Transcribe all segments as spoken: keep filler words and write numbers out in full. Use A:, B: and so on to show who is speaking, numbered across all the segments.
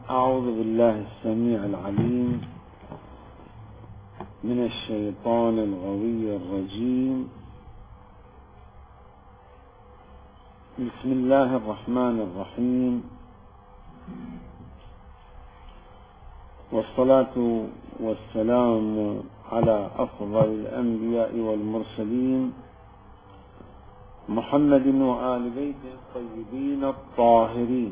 A: أعوذ بالله السميع العليم من الشيطان الغوي الرجيم. بسم الله الرحمن الرحيم، والصلاة والسلام على أفضل الأنبياء والمرسلين محمد وآل بيته الطيبين الطاهرين،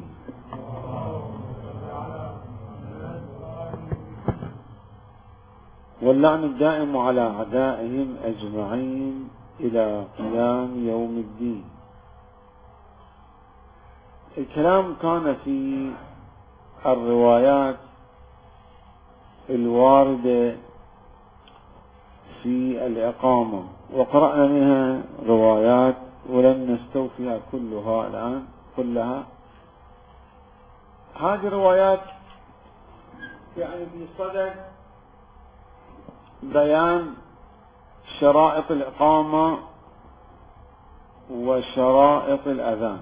A: واللعن الدائم على أعدائهم أجمعين إلى قيام يوم الدين. الكلام كان في الروايات الواردة في الإقامة، وقرأنا منها روايات ولم نستوفيها كلها الآن كلها. هذه الروايات يعني في صدد بيان شرائط الإقامة وشرائط الأذان،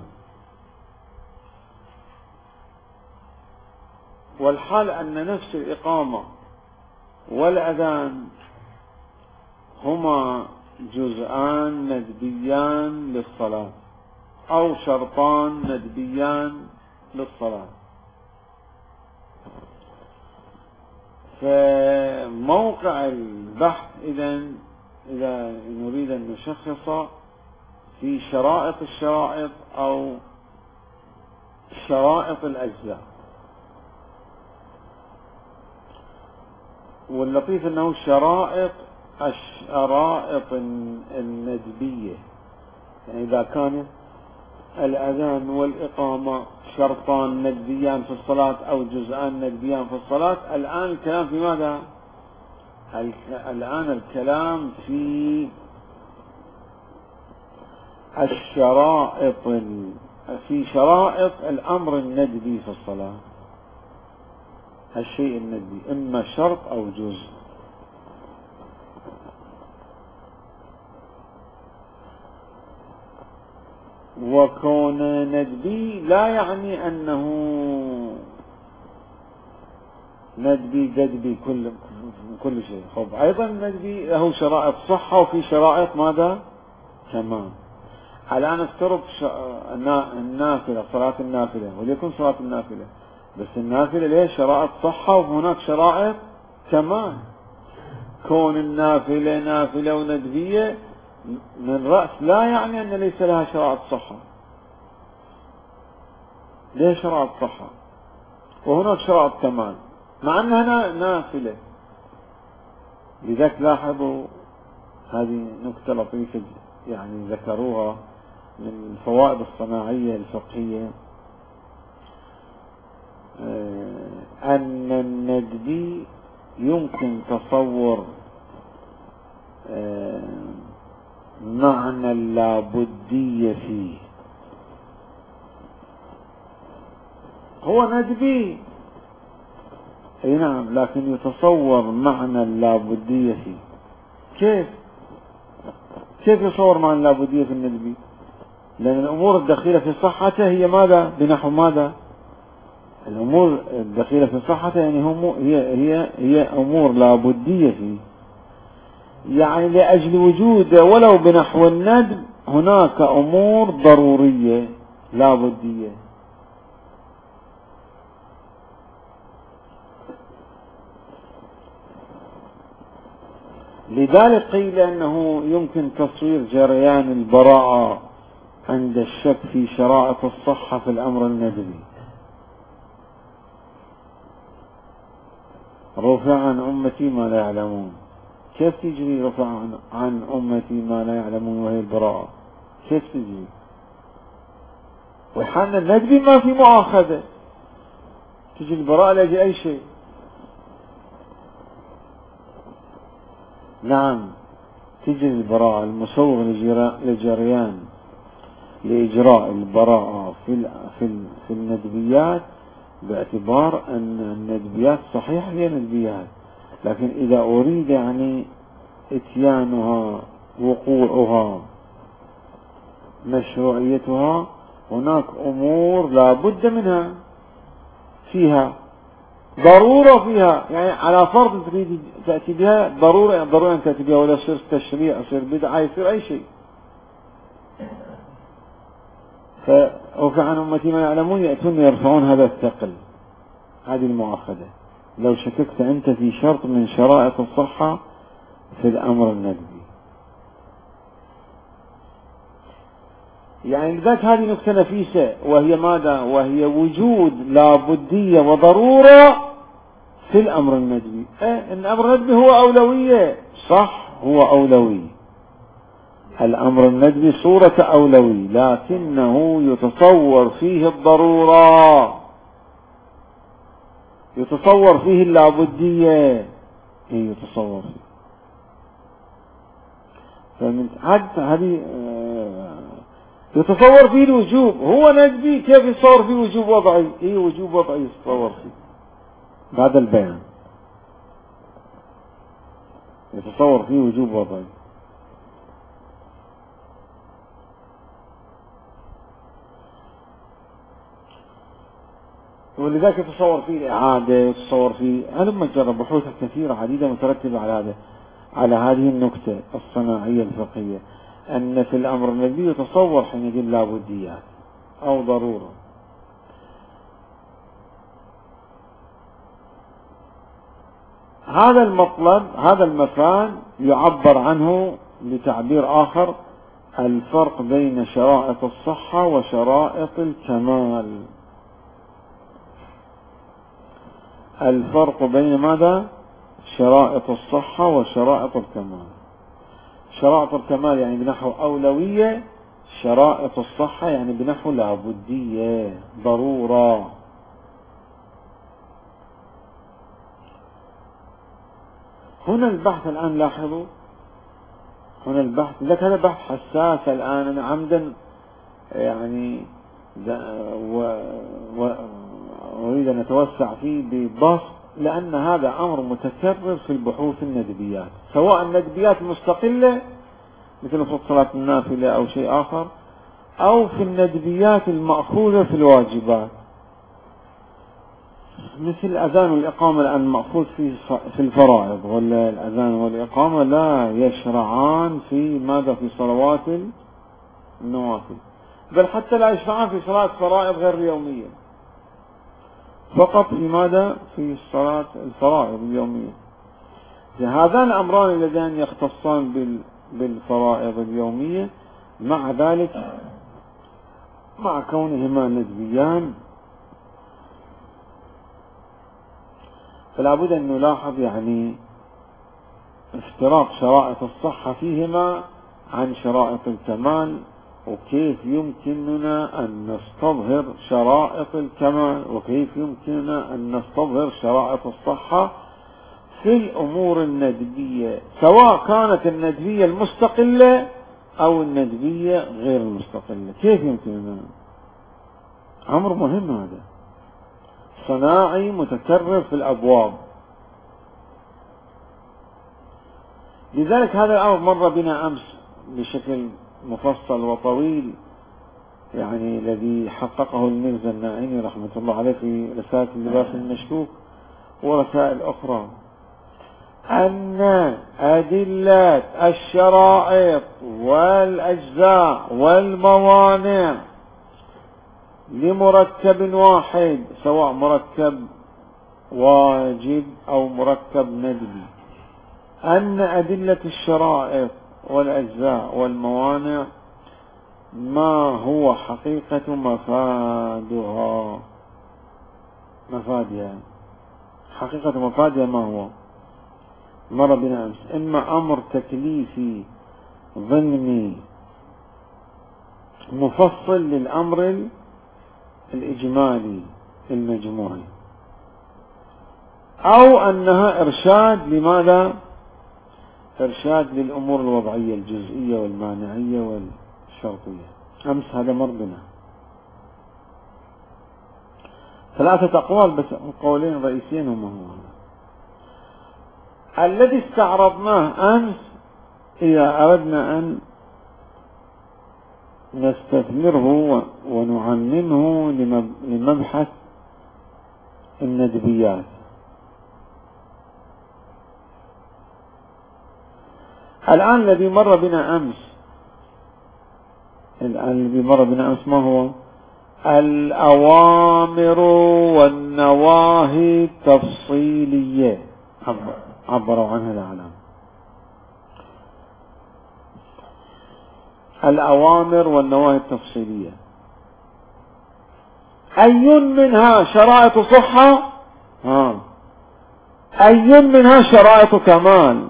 A: والحال أن نفس الإقامة والأذان هما جزءان ندبيان للصلاة أو شرطان ندبيان للصلاة. فموقع البحث إذن إذا نريد أن نشخص في شرائط الشرائط أو شرائط الأجزاء. واللطيف أنه شرائط الشرائط الندبية، يعني إذا كان الأذان والإقامة شرطان ندبيان في الصلاة أو جزءان ندبيان في الصلاة، الآن الكلام في ماذا؟ الآن الكلام في الشرائط في شرائط الأمر الندبي في الصلاة. الشيء الندبي إما شرط أو جزء. وكون ندبي لا يعني أنه ندبي ددبي كل كل شيء. خب أيضا ندبي له شرائط صحة وفي شرائط ماذا كمان. الآن افترض النافلة، صلاة النافلة، وليكن صلاة النافلة، بس النافلة ليه شرائط صحة وهناك شرائط كمان. كون النافلة نافلة وندبية من رأس لا يعني أن ليس لها شرائط صحة. ليه شرائط صحة وهناك شرائط كمال مع أنها نافلة؟ لذلك لاحظوا هذه نكتة لطيفة يعني ذكروها من الفوائد الصناعية الفقهية، أن الندبي يمكن تصور معنى اللابدية فيه. هو ندبي اي نعم، لكن يتصور معنى اللابدية فيه. كيف كيف يصور معنى اللابدية في الندبي؟ لأن الأمور الدخيلة في صحته هي ماذا؟ بنحو ماذا؟ الأمور الدخيلة في صحته يعني هم هي هي هي أمور لابدية فيه، يعني لأجل وجود ولو بنحو الندب هناك أمور ضرورية لابدية. لذلك قيل أنه يمكن تصوير جريان البراءة عند الشك في شرائط الصحة في الأمر الندبي. رفع عن أمتي ما لا يعلمون، كيف تجري رفع عن أمتي ما لا يعلمون وهي البراءة؟ كيف تجري؟ وحنا الندبي ما في مؤاخذة، تجي البراءة لأجل أي شيء. نعم تجري البراءة المسوغ لجريان لإجراء البراءة في في الندبيات، باعتبار أن الندبيات صحيح هي ندبيات، لكن إذا أريد يعني إتيانها وقوعها مشروعيتها هناك أمور لا بد منها فيها، ضرورة فيها، يعني على فرض تريد تأتي بها ضرورة، ضرورة أن تأتي بها، ولا يصير تشريع، يصير بدعة، يصير أي شيء. فوفي عن أمتي ما يعلمون يأتون يرفعون هذا الثقل، هذه المؤاخذة لو شككت أنت في شرط من شرائط الصحة في الأمر الندبي. يعني لذلك هذه نكتة نفيسة، وهي ماذا؟ وهي وجود لابدية وضرورة في الأمر الندبي. إيه؟ الأمر الندبي هو أولوية، صح، هو أولوي، الأمر الندبي صورة أولوي، لكنه يتصور فيه الضرورة، يتصور فيه اللابدية، إيه يتصور فيه. فمن هذه يتصور فيه الوجوب، هو ندبي، كيف يتصور فيه وجوب وضعي؟ إيه وجوب وضعي يتصور فيه بعد البيان، يتصور فيه وجوب وضعي. ولذلك يتصور فيه الإعادة، يتصور فيه، أنا لما جرب بحوث كثيرة عديدة مترتبة على هذا، على هذه النكتة الصناعية الفقهية، أن في الأمر الندبي يتصور حينئذ لابديات أو ضرورة. هذا المطلب، هذا المفان يعبر عنه بتعبير آخر: الفرق بين شرائط الصحة وشرائط الكمال. الفرق بين ماذا؟ شرائط الصحة وشرائط الكمال. شرائط الكمال يعني بنحو أولوية، شرائط الصحة يعني بنحو لابدية، ضرورة. هنا البحث الآن، لاحظوا هنا البحث، لك هذا بحث حساس الآن، أنا عمدا يعني وأريد أن نتوسع فيه ببسط، لأن هذا أمر متكرر في البحوث الندبيات، سواء الندبيات المستقلة مثل في صلاة النافلة أو شيء آخر، أو في الندبيات المأخوذة في الواجبات، مثل الأذان والإقامة الآن مأخوذ في في الفرائض، ولا الأذان والإقامة لا يشرعان في ماذا؟ في صلوات النوافل، بل حتى لا يشرعان في صلاة فرائض غير يومية، فقط في ماذا؟ في الصلاة الفرائض اليومية. هذان الأمران اللذان يختصان بالفرائض اليومية، مع ذلك مع كونهما ندبيان فلا بد أن نلاحظ يعني افتراق شرائط الصحة فيهما عن شرائط الكمال، وكيف يمكننا أن نستظهر شرائط الكمال، وكيف يمكننا أن نستظهر شرائط الصحة في الأمور الندبية، سواء كانت الندبية المستقلة أو الندبية غير المستقلة. كيف يمكننا؟ أمر مهم، هذا صناعي متكرر في الأبواب. لذلك هذا الأمر مر بنا أمس بشكل مفصل وطويل، يعني الذي حققه الميرزا الناعمي رحمة الله عليه في رسالة اللباس المشكوك ورسائل أخرى، أن أدلة الشرائط والأجزاء والموانع لمركب واحد، سواء مركب واجب أو مركب ندبي، أن أدلة الشرائط والأجزاء والموانع ما هو حقيقة مفادها مفادها حقيقة مفادها ما هو؟ مر بنا أمس، إما أمر تكليفي ضمني مفصل للأمر الإجمالي المجموعي، أو أنها إرشاد لماذا؟ إرشاد للأمور الوضعية الجزئية والمانعية والشرطية. أمس هذا مر بنا ثلاثة أقوال، بس قولين رئيسيين هما هو الذي استعرضناه أمس. إذا أردنا أن نستثمره ونعممه لمبحث الندبيات، الآن الذي مر بنا أمس الآن الذي مر بنا أمس ما هو؟ الأوامر والنواهي التفصيلية عبروا عنها الأعلام. الأوامر والنواهي التفصيلية أي منها شرائط صحة؟ ها. أي منها شرائط كمال؟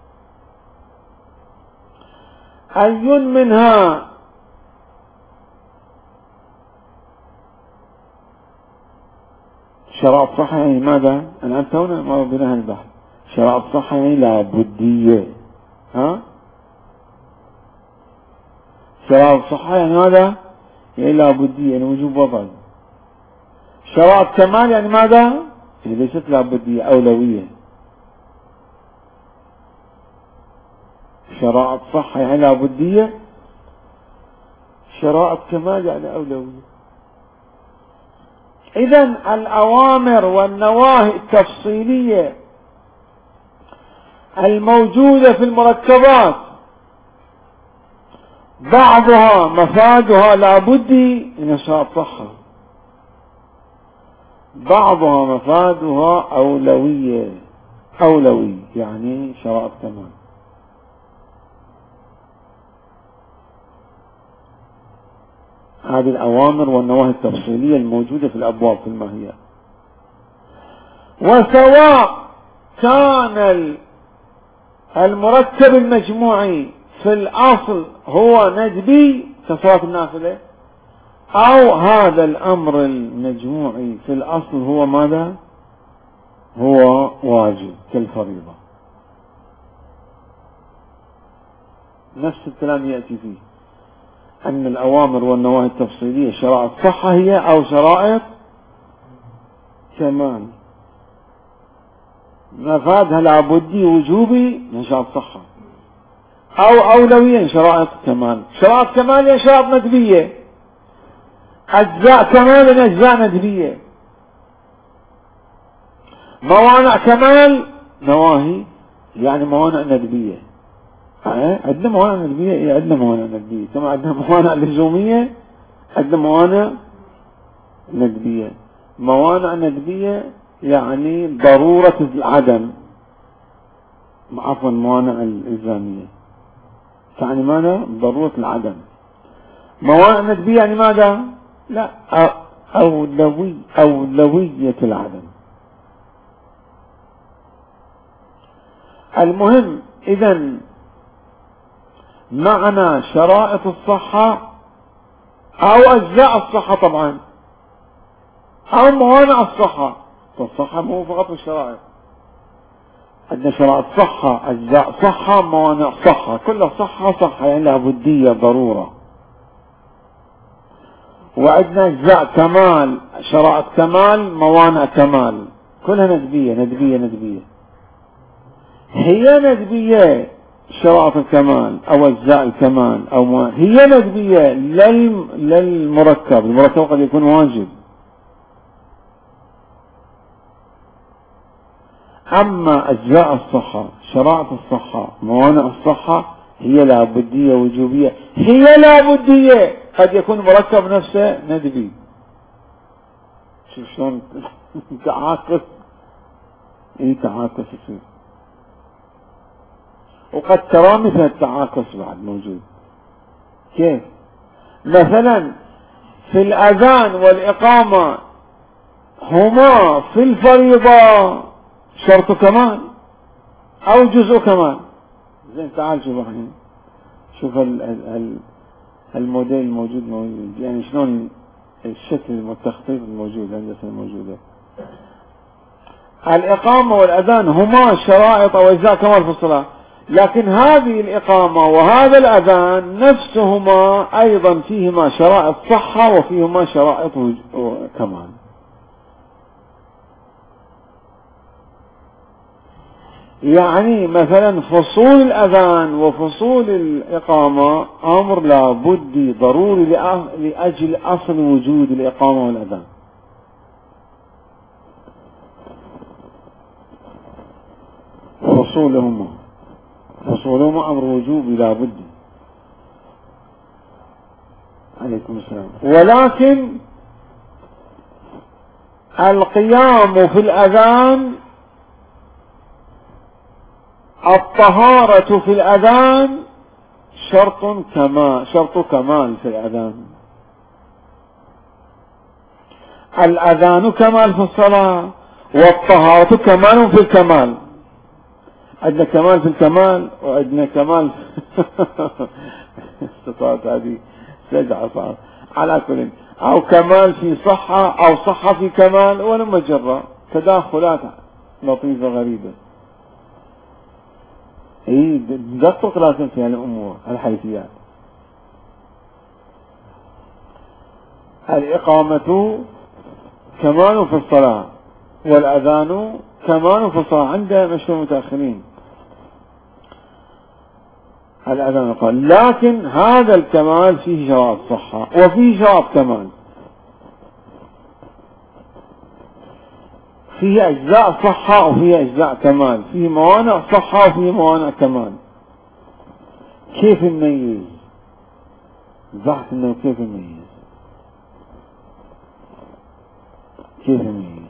A: أي منها شرائط صحة؟ يعني ماذا؟ الآن تونا ما بناها البحث. شرائط صحة يعني لابدية. ها؟ شرائط صحة يعني ماذا؟ يعني لابدية، يعني وجوب وضع. شرائط كمال يعني ماذا؟ يعني ليست لابدية، أولوية. شرائط صحة يعني لابدية، شرائط كمال يعني أولوية. إذن الأوامر والنواهي التفصيلية الموجودة في المركبات بعضها مفادها لابدي من شرائط صحة، بعضها مفادها أولوية، أولوي يعني شرائط كمال. هذه الأوامر والنواهي التفصيلية الموجودة في الأبواب في الماهية. وسواء كان المركب المجموعي في الأصل هو ندبي كصلاة النافلة، أو هذا الأمر المجموعي في الأصل هو ماذا؟ هو واجب كالفريضة. نفس الكلام يأتي فيه أن الأوامر والنواهي التفصيلية شرائط صحة هي أو شرائط كمال، مفادها لابدي وجوبي من شرائط صحة، أو أولوية شرائط كمال. شرائط كمال هي شرائط ندبية، أجزاء كمال أجزاء ندبية، موانع كمال نواهي يعني موانع ندبية. عندنا موانع ندبية، عندنا موانع ندبية كما عندنا موانع لزومية، عندنا موانع ندبية. موانع ندبية يعني ضرورة العدم، عفوا موانع الإلزامية يعني ماذا؟ ضرورة العدم. موانع ندبية يعني ماذا؟ لا، أولوي أولوية العدم. المهم إذن معنى شرائط الصحة أو أجزاء الصحة طبعا، أو موانع الصحة. الصحة مو فقط الشرائط، عندنا شرائط صحة، أجزاء صحة، موانع صحة. كل صحة صحة يعني لها بدية ضرورة. وعندنا أجزاء كمال، شرائط كمال، موانع كمال، كلها ندبية ندبية ندبية. هي ندبية شرائط الكمال أو أجزاء الكمال أو موانع، هي ندبية للمركب. المركب قد يكون واجب. أما أجزاء الصحة، شرائط الصحة، موانع الصحة هي لابدية وجوبية. هي لابدية، قد يكون مركب نفسه ندبي. شوف شلون تعاكس، ايه تعاكس يصير. وقد ترى مثل التعاكس بعد موجود. كيف؟ مثلا في الأذان والإقامة هما في الفريضة شرط كمال أو جزء كمال. زين تعال شوف الحين، شوف الموديل الموجود موجود يعني شلون الشكل والتخطيط الموجود، الهندسة الموجودة. الإقامة والأذان هما شرائط أو أجزاء كمال في الصلاة، لكن هذه الإقامة وهذا الأذان نفسهما أيضا فيهما شرائط صحة وفيهما شرائط كمال. يعني مثلا فصول الأذان وفصول الإقامة أمر لابد ضروري لأجل أصل وجود الإقامة والأذان. فصولهما، فصول الوصول مع أمر وجوب لا بد. عليكم السلام. ولكن القيام في الأذان، الطهارة في الأذان شرط كمال، شرط كمال في الأذان. الأذان كمال في الصلاة، والطهارة كمال في الكمال. عندنا كمال في الكمال وعندنا كمال استطاعت هذه سجعة صعب على كل، أو كمال في صحة أو صحة في كمال، ولا مجرة تداخلات لطيفة غريبة. اي دقق لكن في الأمور الحيثيات. الإقامة كمال في الصلاة، والأذان كمال في الصلاة عند مشهور المتأخرين. الأذان قال، لكن هذا الكمال فيه شرائط صحة وفيه شرائط كمال، فيه أجزاء صحة وفيه أجزاء كمال، فيه موانع صحة وفيه موانع كمال. كيف نميز؟ بحث انه كيف نميز، كيف نميز.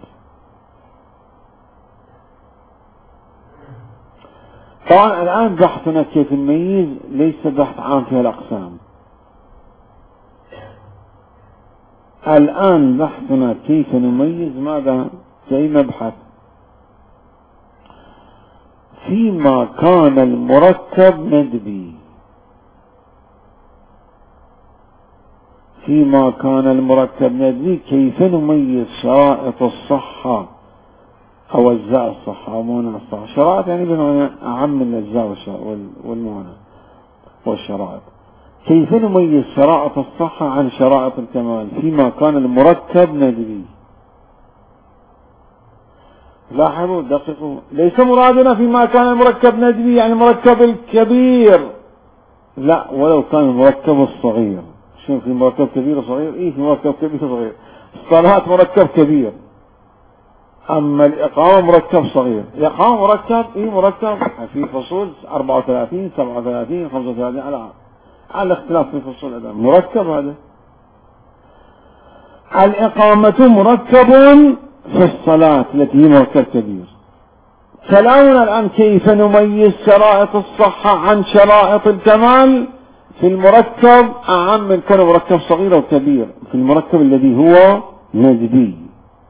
A: طبعا الآن بحثنا كيف نميز ليس بحث عام في الأقسام. الآن بحثنا كيف نميز ماذا؟ زي مبحث فيما كان المركب ندبي، فيما كان المركب ندبي كيف نميز شرائط الصحة أو أجزاء الصحة أو موانع الصحة. شرائط يعني بمعنى أعم من الأجزاء والموانع والشرائط. كيف نميز شرائط الصحة عن شرائط الكمال فيما كان المركب ندبي؟ لاحظوا دققوا، ليس مرادنا فيما كان المركب ندبي يعني المركب الكبير، لا، ولو كان المركب الصغير. شوف، في مركب كبير وصغير، ايه في مركب كبير وصغير. الصلاة مركب كبير، اما الاقامة مركب صغير. الاقامة مركب ايه مركب في فصول أربعة وثلاثين سبعة وثلاثين خمسة وثلاثين على على اختلاف في فصول الأداء، مركب هذا. الإقامة مركب في الصلاة التي هي مركب كبير. كلامنا الآن كيف نميز شرائط الصحة عن شرائط الكمال في المركب أعم من كون مركب صغير أو كبير، في المركب الذي هو ندبي.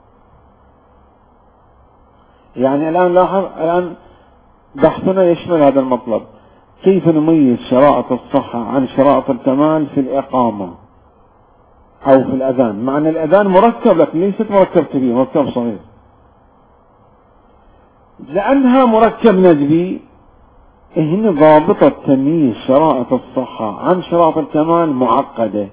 A: يعني الآن لاحظ، الآن بحثنا يشمل هذا المطلب، كيف نميز شرائط الصحة عن شرائط الكمال في الإقامة أو في الأذان. معنى الأذان مركب لكن ليست مركب كبير، مركب صغير. لأنها مركب ندبي، هنا ضابطة تمييز شرائط الصحة عن شرائط الكمال معقدة.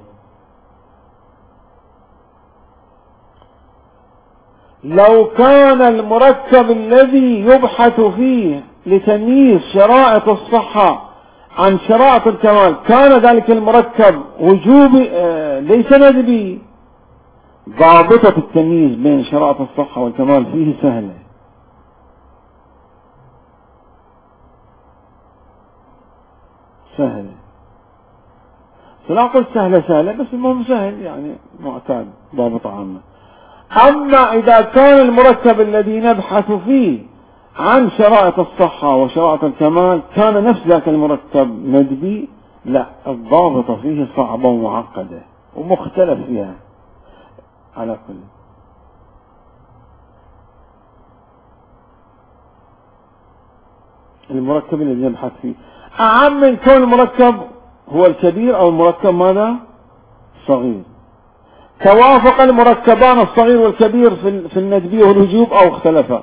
A: لو كان المركب الذي يبحث فيه لتمييز شرائط الصحة عن شرائط الكمال كان ذلك المركب وجوبي آه ليس ندبي، ضابطة التمييز بين شرائط الصحة والكمال فيه سهلة. سهلة، لا أقول سهلة سهلة، بس المهم سهل يعني معتاد، ضابط عامة. أما إذا كان المركب الذي نبحث فيه عن شرائط الصحة وشرائط الكمال كان نفس ذاك المركب ندبي، لا، الضابطة فيه صعبة ومعقدة ومختلف فيها. على كل، المركب الذي نبحث فيه أعم من كون المركب هو الكبير أو المركب ماذا؟ صغير. توافق المركبان الصغير والكبير في الندبي والوجوب أو اختلفا.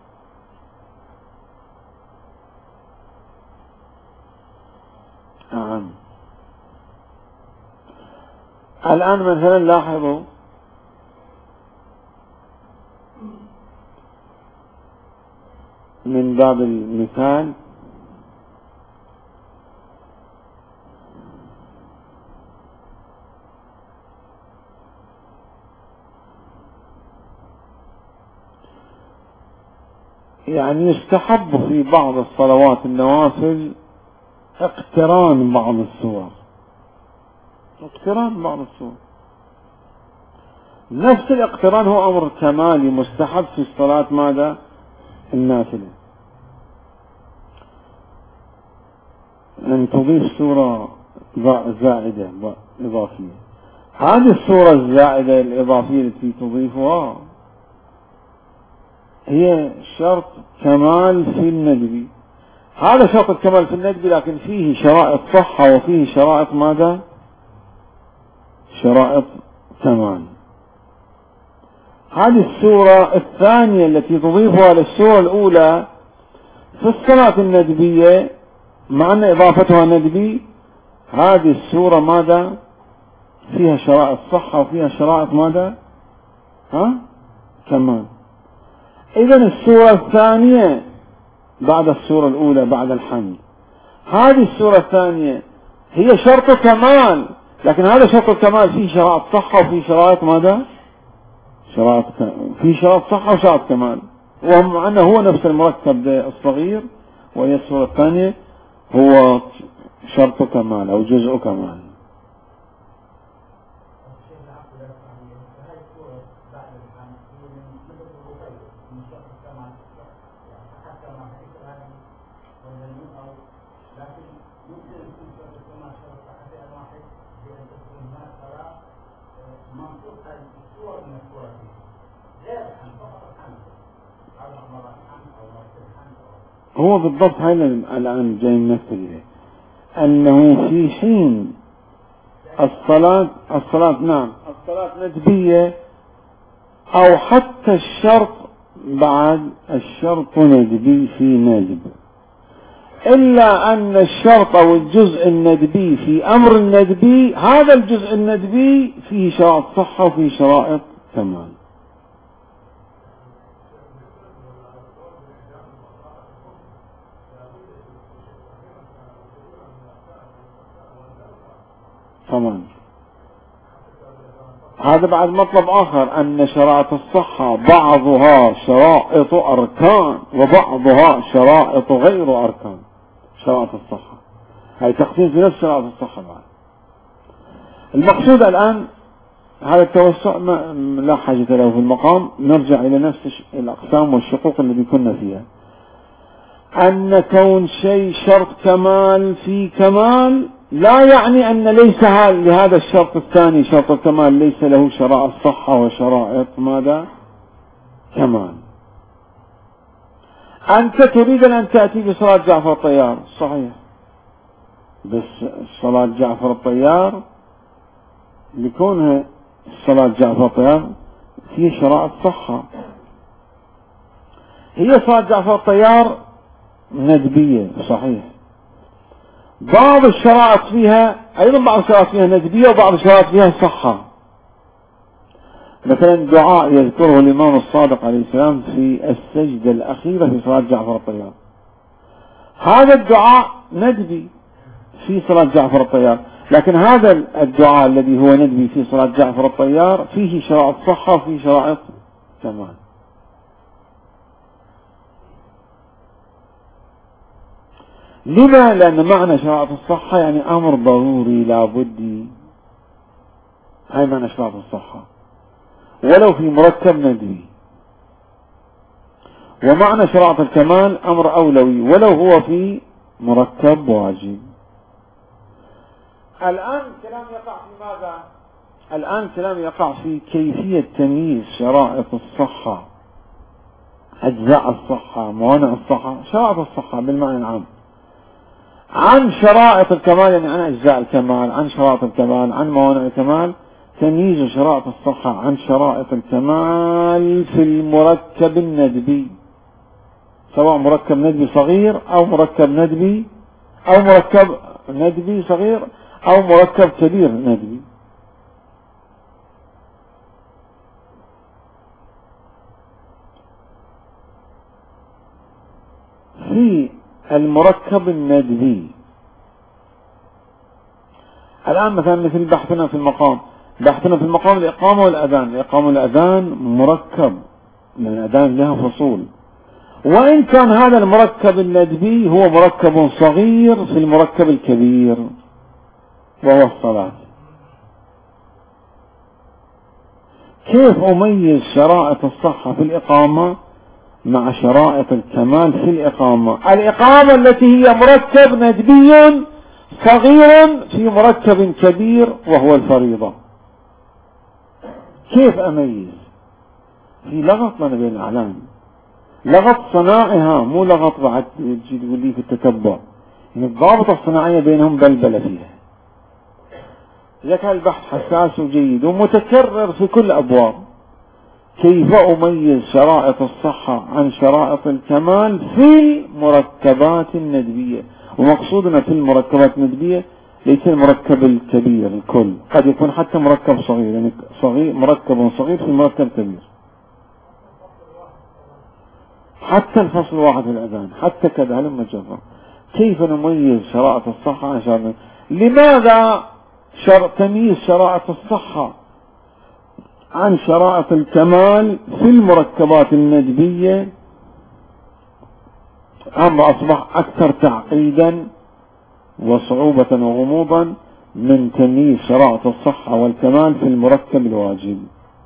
A: نعم. الآن مثلا لاحظوا من باب المثال يعني يستحب في بعض الصلوات النوافل اقتران بعض السور، اقتران بعض السور. نفس الاقتران هو أمر كمالي مستحب في الصلاة ماذا؟ النافلة، أن تضيف سورة زائدة إضافية. هذه السورة الزائدة الإضافية التي تضيفها هي شرط كمال في الندب. هذا شرط الكمال في الندب، لكن فيه شرائط صحة وفيه شرائط ماذا؟ شرائط كمال. هذه السورة الثانية التي تضيفها للسورة الأولى في الصلاة الندبية، مع أن إضافتها ندبي، هذه السورة ماذا؟ فيها شرائط صحة وفيها شرائط ماذا؟ ها؟ كمال. إذن السورة الثانية بعد السورة الأولى بعد الحمد، هذه السورة الثانية هي شرط كمال، لكن هذا شرط الكمال فيه شرائط صحة وفيه شرائط ماذا؟ شرائط فيه شرائط صحة وشرائط كمال، ومع أنه هو نفس المركب الصغير، وهي السورة الثانية هو شرط كمال أو جزء كمال. هو بالضبط هذا الآن جاي نمثل إليه، أنه في حين الصلاة الصلاة نعم الصلاة ندبية، أو حتى الشرط بعد الشرط ندبي في ندب، إلا أن الشرط أو الجزء الندبي في أمر الندبي، هذا الجزء الندبي فيه شرائط صحة وفيه شرائط كمال. كمان هذا بعد مطلب آخر، أن شرائط الصحة بعضها شرائط أركان وبعضها شرائط غير أركان. شرائط الصحة هاي تقسيم في نفس شرائط الصحة بعد. المقصود الآن هذا التوسع ما لا حاجة له في المقام، نرجع إلى نفس الأقسام والشقوق اللي كنا فيها. أن كون شيء شرط كمال في كمال لا يعني أن ليس لهذا الشرط الثاني شرط الكمال ليس له شرائط صحة وشرائط ماذا؟ كمال. أنت تريد أن تأتي بصلاة جعفر الطيار، صحيح، بس صلاة جعفر الطيار لكونها صلاة جعفر الطيار في شرائط صحة. هي صلاة جعفر الطيار ندبية، صحيح، بعض الشرائط فيها أيضا بعض الشرائط فيها ندبية وبعض الشرائط فيها صحة. مثلا دعاء يذكره الإمام الصادق عليه السلام في السجدة الأخيرة في صلاة جعفر الطيار، هذا الدعاء ندبي في صلاة جعفر الطيار، لكن هذا الدعاء الذي هو ندبي في صلاة جعفر الطيار فيه شرائط صحة وفيه شرائط كمال. لما؟ لأن معنى شرائط الصحة يعني أمر ضروري لابد، هاي معنى شرائط الصحة، ولو في مركب ندبي. ومعنى شرائط الكمال أمر أولوي ولو هو في مركب واجب. الآن كلام يقع في ماذا؟ الآن كلام يقع في كيفية تمييز شرائط الصحة، أجزاء الصحة، موانع الصحة، شرائط الصحة بالمعنى العام، عن شرائط الكمال، يعني عن أجزاء الكمال، عن شرائط الكمال، عن موانع الكمال. تمييز شرائط الصحة عن شرائط الكمال في المركب الندبي، سواء مركب ندبي صغير أو مركب ندبي أو مركب ندبي صغير أو مركب كبير ندبي. في المركب الندبي الآن مثلا مثل بحثنا في المقام، بحثنا في المقام الإقامة والأذان. الإقامة والأذان مركب، من الأذان لها فصول، وإن كان هذا المركب الندبي هو مركب صغير في المركب الكبير وهو الصلاة. كيف أميز شرائط الصحة في الإقامة مع شرائط الكمال في الإقامة؟ الإقامة التي هي مركب ندبي صغير في مركب كبير وهو الفريضة. كيف أميز؟ في لغط لنا بين الأعلام، لغط صناعها مو لغط بعد تجي تقول لي في التتبع، يعني الضابطة الصناعية بينهم بلبلة فيها. لك البحث حساس وجيد ومتكرر في كل أبواب. كيف أميز شرائط الصحة عن شرائط الكمال في المركبات الندبية؟ ومقصودنا في المركبات الندبية ليس المركب الكبير الكل، قد يكون حتى مركب صغير، يعني صغير مركب صغير في مركب كبير، حتى الفصل واحد في الأذان، حتى كذا هلما جرى. كيف نميز شرائط الصحة عن شرائط؟ لماذا شر... تمييز شرائط الصحة عن شرائط الكمال في المركبات الندبية أمر أصبح أكثر تعقيدا وصعوبة وغموضا من تمييز شرائط الصحة والكمال في المركب الواجب.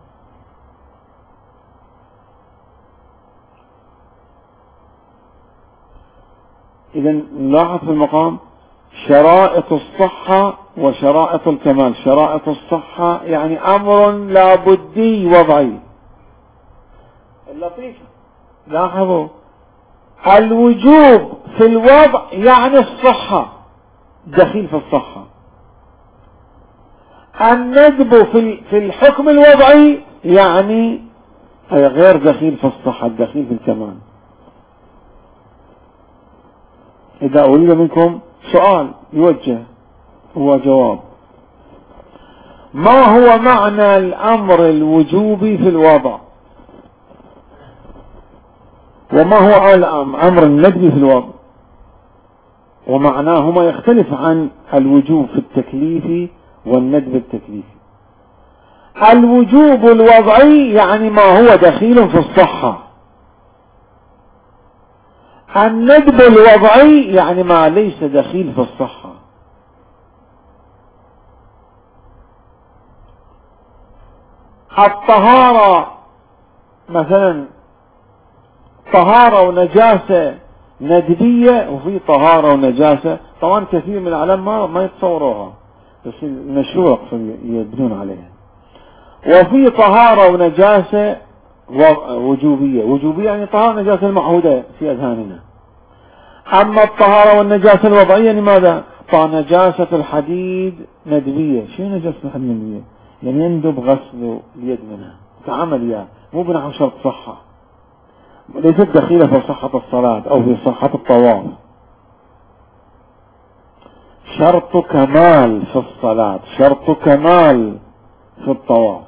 A: إذن نلاحظ في المقام شرائط الصحة وشرائط الكمال. شرائط الصحة يعني أمر لابدي وضعي. اللطيف لاحظوا الوجوب في الوضع يعني الصحة، دخيل في الصحة. الندب في في الحكم الوضعي يعني غير دخيل في الصحة، الدخيل في الكمال. إذا أريد منكم سؤال يوجه هو جواب: ما هو معنى الأمر الوجوبي في الوضع؟ وما هو الأمر الندبي في الوضع؟ ومعناهما يختلف عن الوجوب في التكليف والندب التكليفي. الوجوب الوضعي يعني ما هو دخيل في الصحة. الندب الوضعي يعني ما ليس دخيل في الصحة. الطهارة مثلا طهارة ونجاسة ندبية، وفي طهارة ونجاسة طبعا كثير من العلماء ما ما يتصوروها، بس المشهور اقصد يبنون عليها. وفي طهارة ونجاسة وجوبية. وجوبية يعني طهارة ونجاسة المعهودة في أذهاننا. أما الطهارة والنجاسة الوضعية لماذا؟ نجاسة الحديد ندبية. شو نجاسة الحديد ندبية؟ يعني يندب غسل اليد منها كعمليات، مو بنحو شرط صحة، ليست دخيلة في صحة الصلاة أو في صحة الطواف. شرط كمال في الصلاة، شرط كمال في الطواف.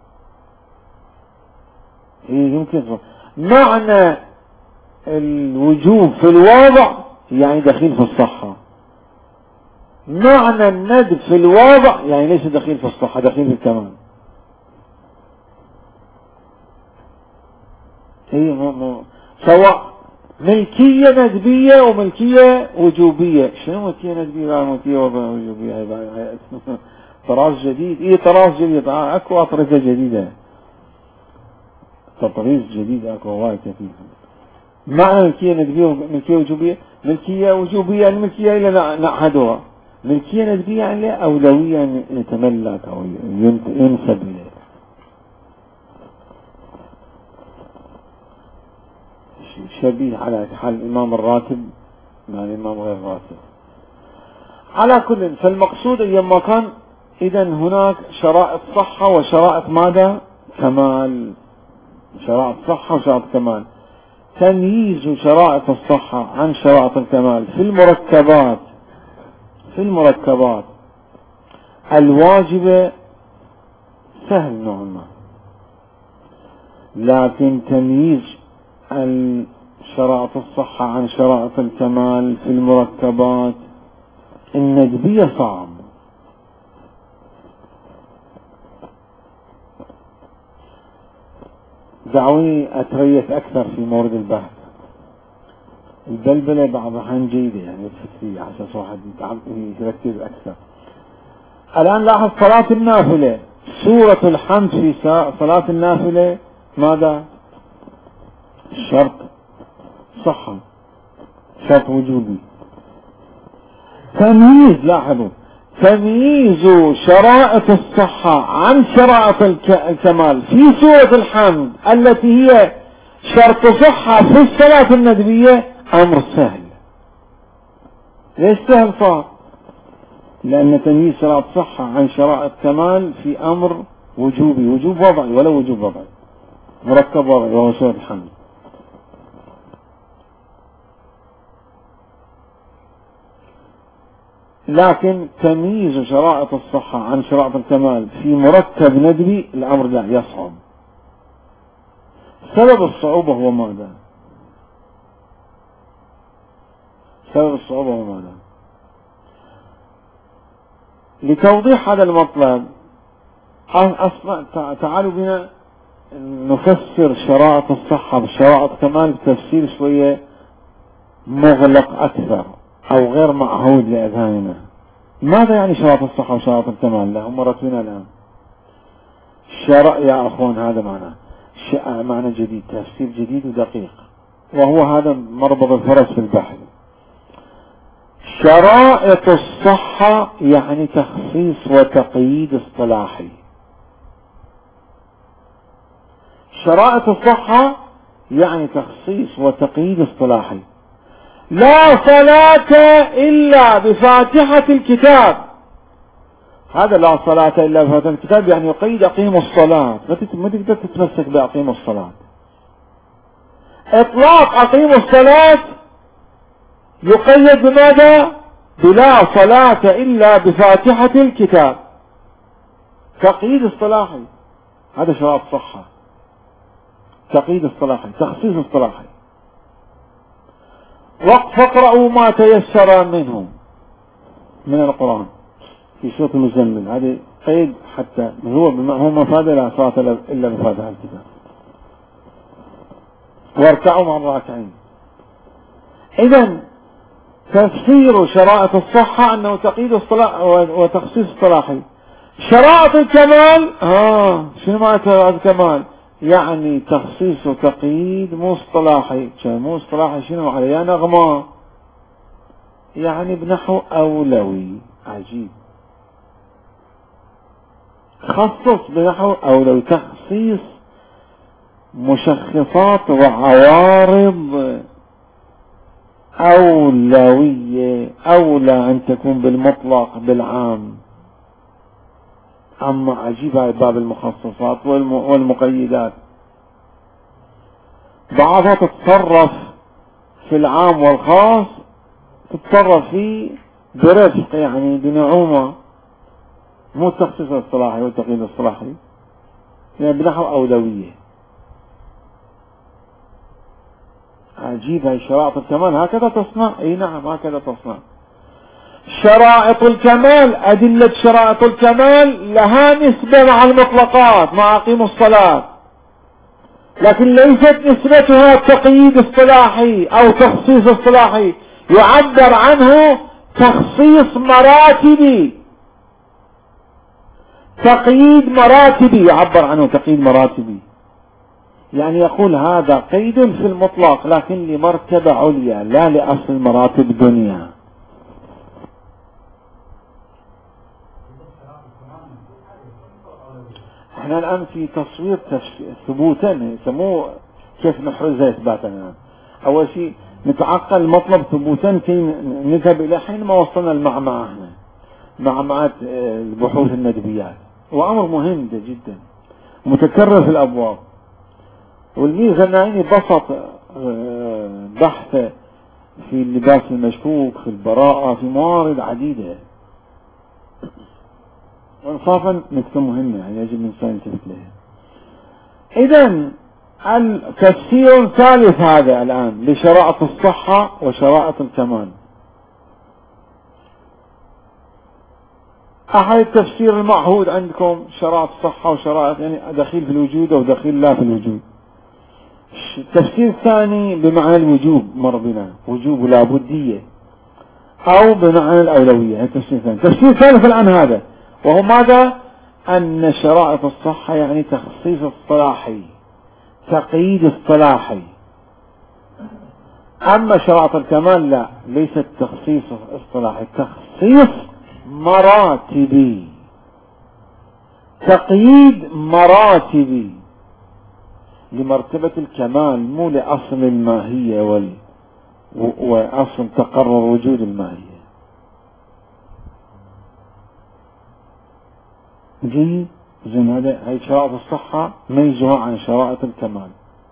A: إيه يمكن معنى الوجوب في الوضع يعني دخيل في الصحة. معنى الندب في الوضع يعني ليس دخيل في الصحة، دخيل في الكمال. هي مو مو سواء ملكية ندبية وملكية وجوبية. شنو ملكية ندبية وملكية وجوبية؟ هاي طراز جديد. ايه طراز جديد؟ آه اكو اطرزة جديدة، تطريز جديد اكو هواي كثير. معنى ملكية ندبية وملكية وجوبية: ملكية وجوبية الملكية إلى نعهدها، ملكية ندبية يعني أولوية يتملك أو ينسب إليه. شبيه على حال الإمام الراتب مع الإمام غير الراتب. على كل، فالمقصود أيما كان إذا هناك شرائط صحة وشرائط ماذا؟ كمال. شرائط صحة وشرائط كمال. تمييز شرائط الصحة عن شرائط الكمال في المركبات في المركبات الواجبة سهل نوعا ما، لكن تمييز شرائط الصحة عن شرائط الكمال في المركبات الندبية صعب. دعوني أتريث أكثر في مورد البحث. البلبلة بعض الأحيان جيدة يعني الفكرية على أساس واحد يركز أكثر. الآن لاحظ صلاة النافلة، سورة الحمد في صلاة النافلة ماذا؟ شرط صحة، شرط وجوبي. تمييز، لاحظوا تمييز شرائط الصحة عن شرائط الكمال في سورة الحمد التي هي شرط صحة في الصلاة الندبية أمر سهل. ليش سهل صار؟ لأن تمييز شرائط صحة عن شرائط كمال في أمر وجوبي، وجوب وضعي ولا وجوب وضعي، مركب وضعي وهو سورة الحمد. لكن تمييز شرائط الصحة عن شرائط الكمال في مركب ندبي الأمر لا يصعب. سبب الصعوبة هو ماذا؟ سبب الصعوبة هو ماذا؟ لتوضيح هذا المطلب أصلا تعالوا بنا نفسر شرائط الصحة بشرائط كمال بتفسير شوية مغلق أكثر أو غير معهود لأذهاننا. ماذا يعني شرائط الصحة وشرائط الكمال؟ لا هم رتبنا الآن شرع يا أخوان، هذا معناه معنى جديد، تفسير جديد ودقيق، وهو هذا مربط الفرس في البحث. شرائط الصحة يعني تخصيص وتقييد اصطلاحي. شرائط الصحة يعني تخصيص وتقييد اصطلاحي. لا صلاة إلا بفاتحة الكتاب، هذا لا صلاة إلا بفاتحة الكتاب يعني يقيد أقيم الصلاة، ما تقدر تتمسك بأقيم الصلاة. إطلاق أقيم الصلاة يقيد بماذا؟ بلا صلاة إلا بفاتحة الكتاب، تقييد اصطلاحي. هذا شرائط صحة، تقييد اصطلاحي، تخصيص اصطلاحي. فاقرأوا ما تيسر منه من القرآن في سورة المزمل، هذه قيد حتى هو هو مفاد لا صلاة إلا بفاتحة الكتاب. واركعوا مع الراكعين. إذن تفسير شرائط الصحة أنه تقييد الصلاة وتخصيص اصطلاحي. شرائط الكمال آه شنو معنى شرائط الكمال؟ يعني تخصيص وتقييد مو اصطلاحي. مو اصطلاحي شنو معنى؟ يا نغمة يعني بنحو أولوي. عجيب، خصص بنحو أولوي، تخصيص مشخصات وعوارض أولوية، أولى أن تكون بالمطلق بالعام. أما عجيب هاي باب المخصصات والمقيدات، بعضها تتصرف في العام والخاص، تتصرف فيه برفق يعني بنعومة، مو التخصيص الاصطلاحي والتقييد الاصطلاحي، يعني بنحو أولوية. عجيب هاي شرائط الكمال هكذا تصنع. اي نعم هكذا تصنع. شرائط الكمال، أدلة شرائط الكمال لها نسبة مع المطلقات مع أقيم الصلاة، لكن ليست نسبتها تقييد اصطلاحي أو تخصيص اصطلاحي، يعبر عنه تخصيص مراتبي، تقييد مراتبي، يعبر عنه تقييد مراتبي. يعني يقول هذا قيد في المطلق لكن لمرتبة عليا لا لأصل مراتب الدنيا. احنا الآن في تصوير ثبوتا يسموه كيف نحرزها إثباتا. أول شيء نتعقل المطلب ثبوتا كي نذهب إلى حين ما وصلنا المعمعة احنا معمعات البحوث الندبيات، وأمر مهم جدا متكرر في الأبواب. والميزة النعيني بسط بحث في اللباس المشكوك، في البراءة، في موارد عديدة، وانصافا نكتة مهمة يعني يجب الإنسان ينتبه لها. إذن التفسير ثالث هذا الآن لشرائط الصحة وشرائط الكمال. أحد التفسير المعهود عندكم شرائط الصحة وشرائط يعني دخيل في الوجود أو دخيل لا في الوجود. التفسير الثاني بمعنى الوجوب مر بنا، وجوب لابدية، أو بمعنى الأولوية. التفسير الثاني. التفسير الثالث الآن هذا، وهو ماذا؟ أن شرائط الصحة يعني تخصيص اصطلاحي، تقييد اصطلاحي. أما شرائط الكمال لا، ليست تخصيص اصطلاحي، تخصيص مراتبي، تقييد مراتبي لمرتبة الكمال، مو لأصل الماهية وال... وأصل تقرر وجود الماهية. جيد. زين، هذا هي شرائط الصحة ميزها عن شرائط الكمال.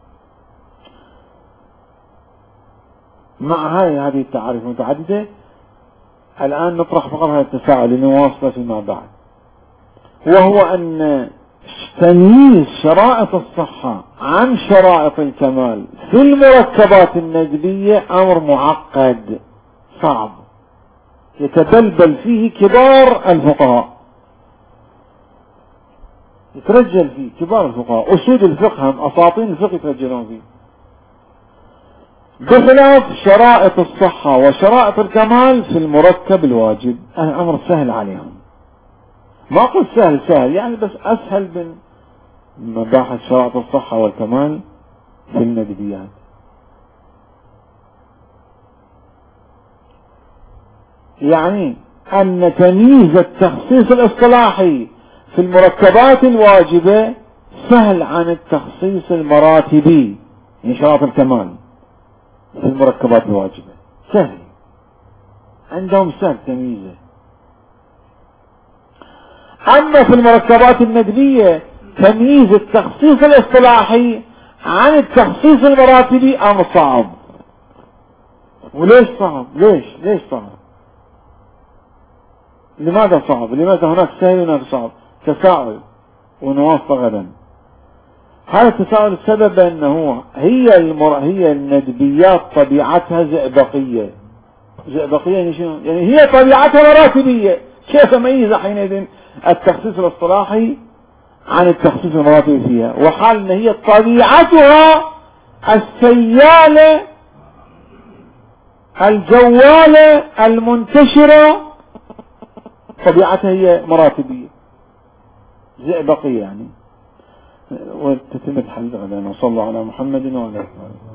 A: مع هاي هذه التعاريف المتعددة الآن نطرح فقط هذا التساؤل لنواصل فيما بعد، وهو أن تمييز شرائط الصحة عن شرائط الكمال في المركبات النجدية أمر معقد صعب يتبلبل فيه كبار الفقهاء، يترجل فيه كبار الفقهاء، أسود الفقه هم أساطين الفقه يترجلون فيه، بخلاف شرائط الصحة وشرائط الكمال في المركب الواجب. الأمر سهل عليهم، ما قلت سهل سهل يعني، بس أسهل من مباحث شرائط الصحة والكمال في الندبيات. يعني أن تمييز التخصيص الاصطلاحي في المركبات الواجبة سهل عن التخصيص المراتبي يعني شرائط الكمال في المركبات الواجبة، سهل عندهم، سهل تمييزه. أما في المركبات الندبية تمييز التخصيص الاصطلاحي عن التخصيص المراتبي أمر صعب. وليش صعب؟ ليش ليش صعب؟ لماذا صعب؟ لماذا هناك سهل وهناك صعب؟ تساؤل ونواصل غدا. هذا التساؤل السبب أنه هي المر... هي الندبيات طبيعتها زئبقية. زئبقية يعني شنو؟ يعني هي طبيعتها مراتبية. كيف أميز حينئذ التخصيص الاصطلاحي عن التخصيص المراتبي فيها، وحال أن هي طبيعتها السيالة الجوالة المنتشرة، طبيعتها هي مراتبية زئبقية يعني. وتتم الحديث غدا. وصلى الله على محمد وعلى آله.